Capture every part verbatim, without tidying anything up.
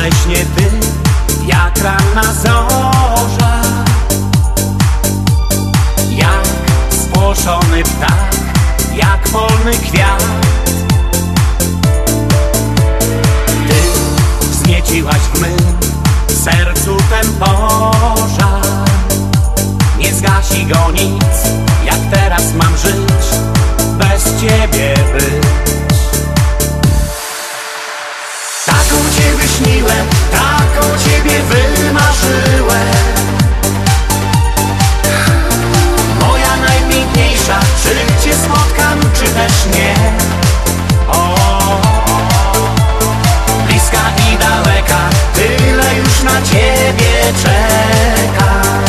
we śnie ty, jak ranna zorza, jak spłoszony ptak, jak polny kwiat. Ty wznieciłaś w mym sercu ten pożar, nie zgasi go nic. Jak teraz mam żyć, bez ciebie być? Taką cię wyśniłem, taką ciebie wymarzyłem, moja najpiękniejsza. Czy cię spotkam, czy też nie? O, bliska i daleka, tyle już na ciebie czekam.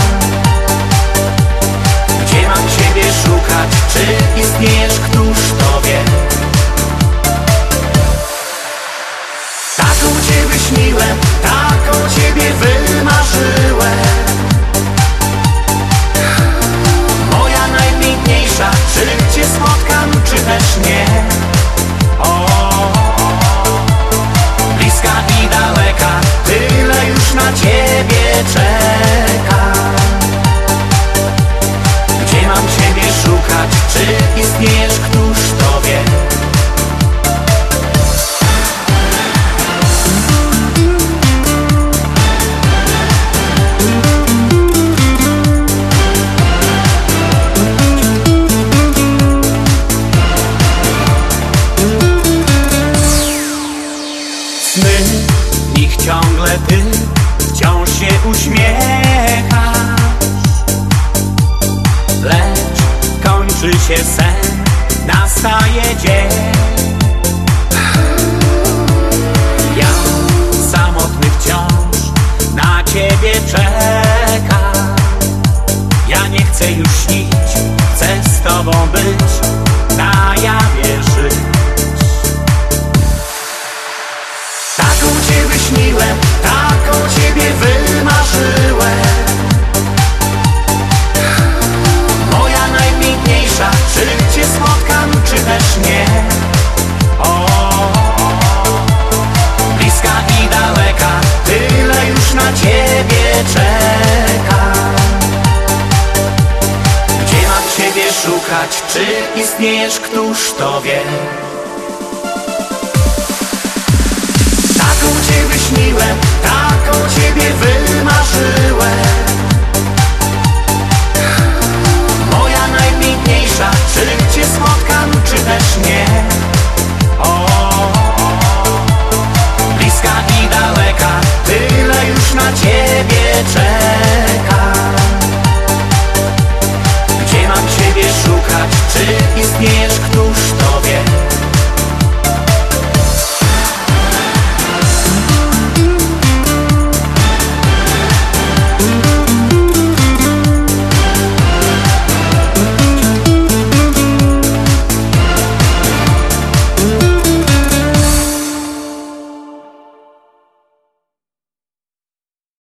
Gdzie mam ciebie szukać? Czy istniejesz? Któż to wie? Taką cię wyśniłem, taką ciebie wymarzyłem, moja najpiękniejsza. Czy cię spotkam, czy też nie? O, bliska i daleka, tyle już na ciebie czekam. Gdzie mam ciebie szukać? Czy istniejesz? Któż to wie? Sny, ich ciągle ty wciąż się uśmiechasz, lecz kończy się sen, nastaje dzień. Ja samotny wciąż na ciebie czekam. Ja nie chcę już śnić, chcę z tobą być, na jawie żyć. Taką cię wyśniłem, taką ciebie wymarzyłem, moja najpiękniejsza. Czy cię spotkam, czy też nie? O, bliska i daleka, tyle już na ciebie czekam. Gdzie mam ciebie szukać? Czy istniejesz? Któż to wie? Taką cię wyśniłem, taką ciebie wymarzyłem, moja najpiękniejsza. Czy cię spotkam, czy też nie? O, bliska i daleka, tyle już na ciebie czekam.